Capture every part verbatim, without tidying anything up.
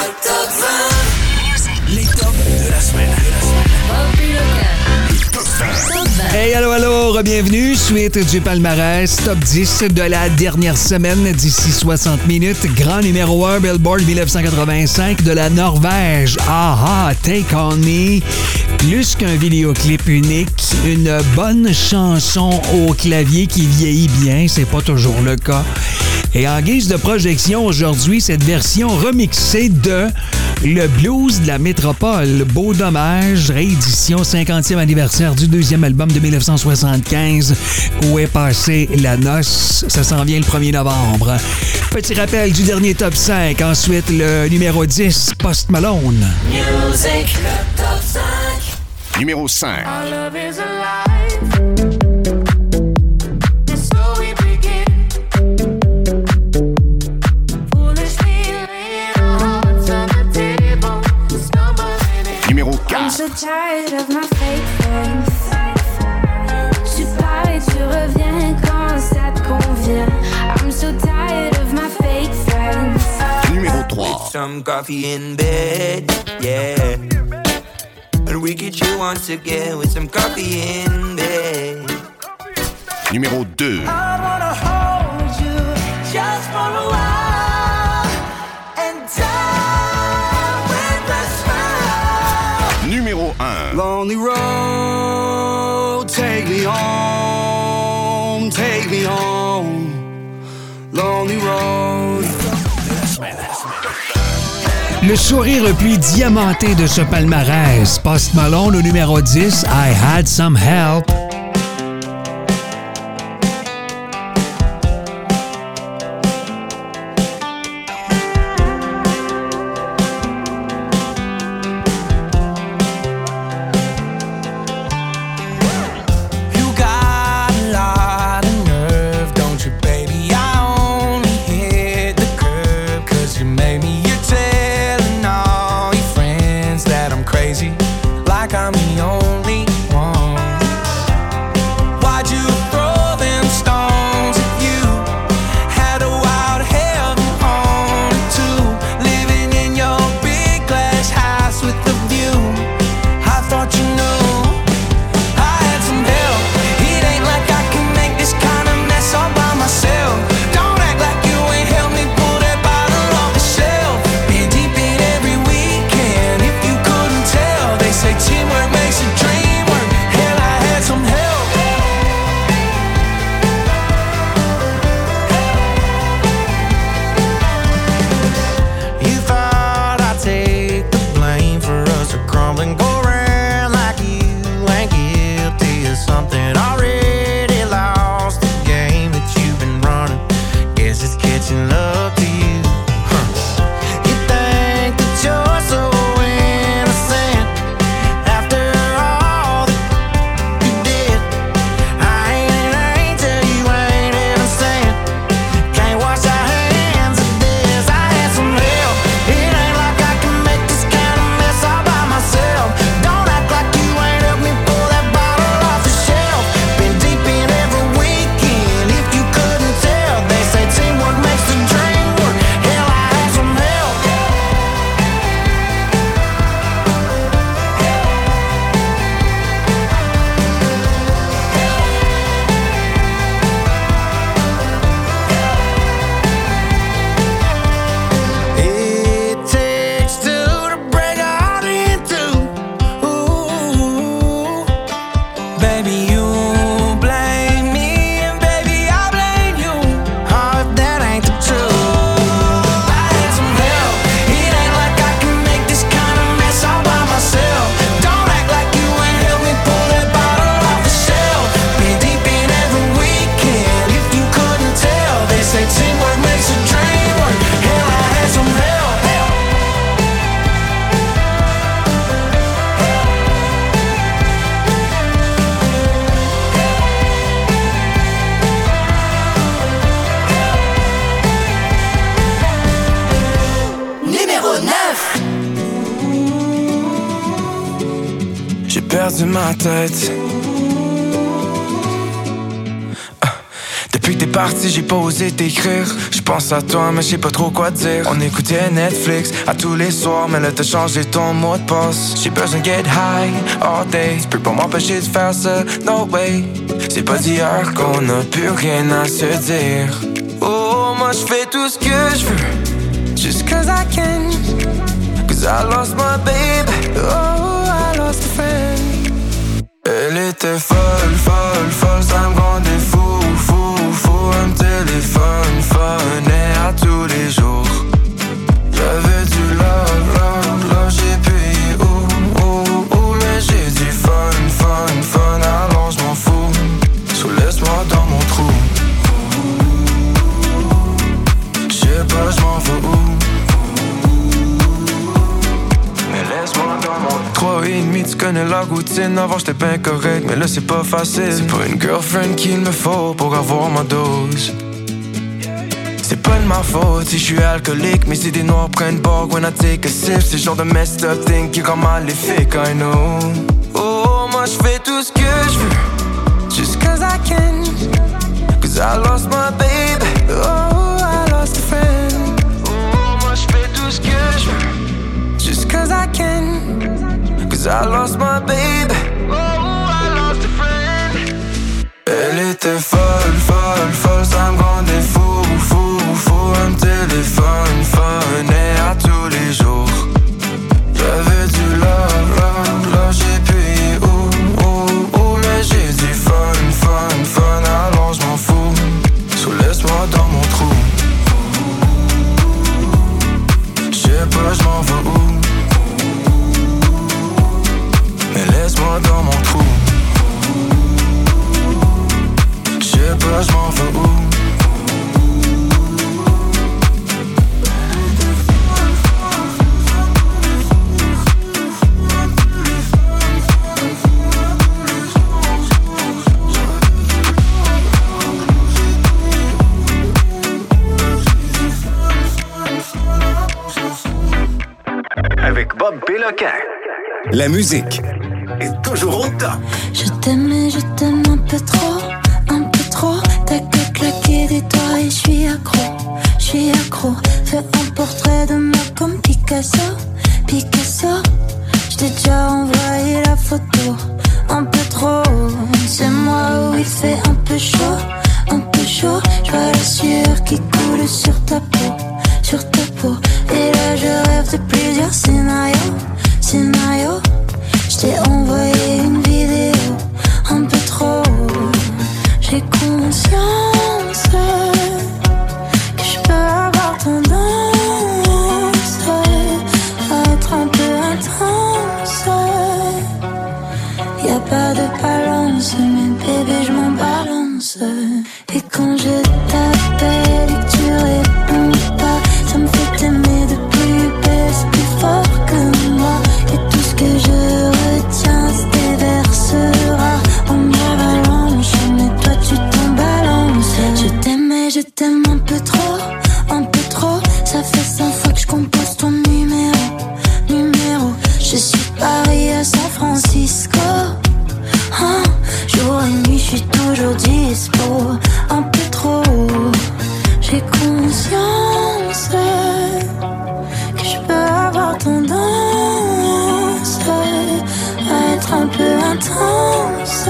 top vingt. Les tops de la semaine. Top vingt. Hey, allô, allô, bienvenue. Suite du palmarès, top dix de la dernière semaine d'ici soixante minutes. Grand numéro un, Billboard dix-neuf cent quatre-vingt-cinq de la Norvège. Ah ah, Take On Me. Plus qu'un vidéoclip unique, une bonne chanson au clavier qui vieillit bien, c'est pas toujours le cas. Et en guise de projection aujourd'hui, cette version remixée de Le Blues de la Métropole. Beau dommage, réédition cinquantième anniversaire du deuxième album de dix-neuf cent soixante-quinze. Où est passée la noce? Ça s'en vient le premier novembre. Petit rappel du dernier top cinq. Ensuite, le numéro dix, Post Malone. Music, le top cinq. Numéro cinq. Our love is alive. And so we begin. Foolishly laying our hearts on the table. Stumbling in. Numéro I'm quatre. so tired of my fake friends. Tu pars et tu reviens quand ça te convient. I'm so tired of my fake friends. Numéro trois. Some coffee in bed, yeah. And we could chill once again with some coffee in bed. Numéro deux. I wanna hold you just for a while and die with a smile. Numéro un. Lonely road, take me home, take me home. Lonely road. Le sourire le plus diamanté de ce palmarès, Post Malone au numéro dix, I Had Some Help. You got a lot of nerve, don't you, baby? I only hit the curb 'cause you made me your telling all your friends that I'm crazy, like I'm the only one. Why'd you throw them stones at you? Had a wild heaven on it too, living in your big glass house with the view. I thought you knew I had some help. It ain't like I can make this kind of mess all by myself. Don't act like you ain't helped me pull that bottle off the shelf. Been deep in every weekend, if you couldn't tell. They say teamwork makes the dream work. Hell, I had some help. You thought I'd take the blame for us to crumble and go around like you ain't guilty of something. Already lost the game that you've been running. Guess it's catching up to you. Huh. You think that you're so innocent after all that you did. I ain't an angel, you ain't innocent. Can't wash our hands of this. I had some help. It ain't like I can make this kind of mess all by myself. Don't act like you ain't helped me pull that bottle off the shelf. Been deep in every weekend, if you couldn't tell. They say teamwork makes the dream work. Hell, I had some help. It takes two to break a heart in two. Ooh, baby, you blame me, and baby, I blame you. Oh, if that ain't the truth. I had some help. It ain't like I can make this kind of mess all by myself. Don't act like you ain't helped me pull that bottle off the shelf. Been deep in every weekend, if you couldn't tell. They say teamwork makes a dream work. Hell, I had some help. Numéro neuf. J'ai perdu ma tête. Ah, depuis que t'es parti, j'ai pas osé t'écrire. J'pense à toi, mais j'sais pas trop quoi dire. On écoutait Netflix à tous les soirs, mais là t'as changé ton mot de passe. J'ai besoin de get high all day. Tu peux pas m'empêcher de faire ça, no way. C'est pas d'hier qu'on a plus rien à se dire. Oh, moi j'fais tout ce que j'veux, just cause I can. Cause I lost my baby, oh, I lost a friend. Elle était folle, folle, folle, ça me rendait fou, fou, fou. Un téléphone, phone, et à tous les jours. J'avais du love, love, love, j'ai payé, oh, oh, oh. Mais j'ai du fun, fun, fun, alors je m'en fous. So laisse-moi dans mon trou. J'sais pas, j'm'en vais où. Trois et demi, tu connais la routine. Avant j'étais bien correct, mais là c'est pas facile. C'est pas une girlfriend qu'il me faut pour avoir ma dose. C'est pas de ma faute si je suis alcoolique, mais si des noirs prennent bord when I take a sip. C'est le genre de messed up thing qui rend maléfique, I know. Oh, moi j'fais tout ce que j'veux, just cause I can. Cause I lost my baby, oh, I lost a friend. Oh, moi j'fais tout ce que j'veux, just cause I can. Cause I lost my baby, oh, I lost a friend. Elle était folle, folle, folle, ça me rendait fou, fou, fou. Un téléphone, phone, et à tous les jours. J'avais du love, love, love, j'ai payé, oh, oh, oh. Mais j'ai du fun, fun, fun, alors je m'en fous. So laisse-moi dans mon trou. J'sais pas, j'm'en vais où. Mais laisse-moi dans mon trou. J'sais pas, j'm'en vais où. Avec Bob Péloquin. La musique est toujours au top. Je t'aime et je t'aime un peu trop, un peu trop. T'as que claquer des doigts et je suis accro, je suis accro. Fais un portrait de moi comme Picasso, Picasso. Je t'ai déjà envoyé la photo, un peu trop. C'est moi où il fait un peu chaud, un peu chaud. Je vois la sueur qui coule sur ta peau, sur ta peau. Et là je rêve de plusieurs scénarios, scénarios. Je t'ai envoyé une vidéo, un peu trop. J'ai conscience que je peux avoir tendance à être un peu intense. Y'a pas de balance, mais bébé je m'en balance. Et quand je t'appelle et que tu réponds pas, ça me fait t'aimer de plus belle, c'est plus fort que moi. Et tout ce que je retiens se déversera en avalanche. Mais toi tu t'en balances. Je t'aime et je t'aime un peu trop, un peu trop. Ça fait cinq fois que je compose ton numéro, numéro. Je suis Paris à San Francisco, hein. Jour et nuit je suis toujours dispo, un peu trop. J'ai conscience que je peux avoir tendance à être un peu intense.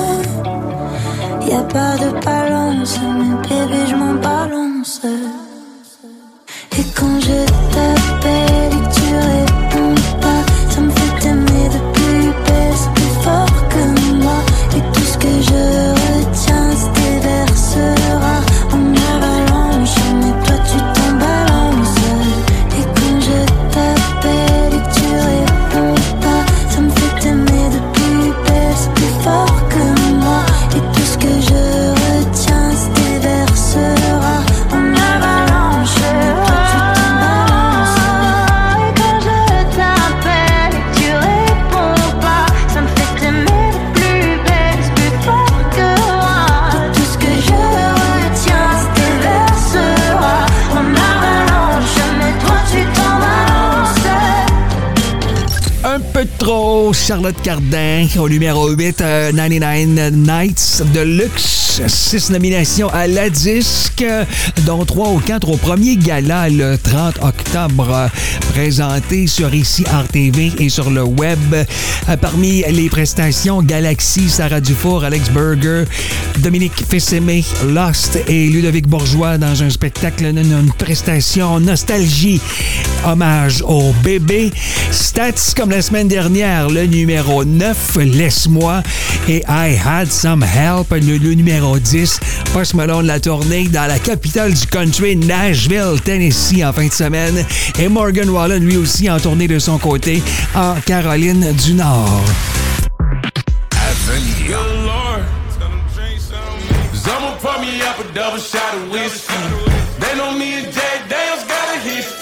Y'a pas de balance, mais bébé je m'en balance. Et quand je t'appelle et que tu réponds pas, ça me fait t'aimer de plus belle, c'est plus fort que moi. Et tout ce que je retiens se déversera en avalanche. Mais toi tu t'en balances. Et quand je t'appelle et que tu réponds pas, ça me fait t'aimer de plus belle, c'est plus fort que moi. Et tout ce que je retiens se déversera en avalanche. Et toi tu t'en balances. Et quand je t'appelle et que tu réponds pas, ça me fait t'aimer de plus belle, c'est plus fort que moi. Et tout ce que je retiens se déversera en avalanche. Mais toi tu t'en balances. Un peu trop, Charlotte Cardin, au numéro huit, euh, quatre-vingt-dix-neuf Nights de Luxe. plus. Six nominations à la disque, dont trois ou quatre au premier gala le trente octobre, présenté sur ici R T V et sur le web. Parmi les prestations, Galaxy, Sarah Dufour, Alex Berger, Dominique Fils-Aimé, Lost et Ludovic Bourgeois dans un spectacle, une prestation nostalgie, hommage au bébé. Stats comme la semaine dernière, le numéro neuf, Laisse-moi, et I Had Some Help, le, le numéro dix, Post Malone de la tournée dans la capitale du country, Nashville, Tennessee, en fin de semaine, et Morgan Wallen, lui aussi, en tournée de son côté, en Caroline du Nord. Avenir. Good Lord, tell them drink some. Someone pour me up a double shot of whiskey. They know me and Jay Dale's got a history.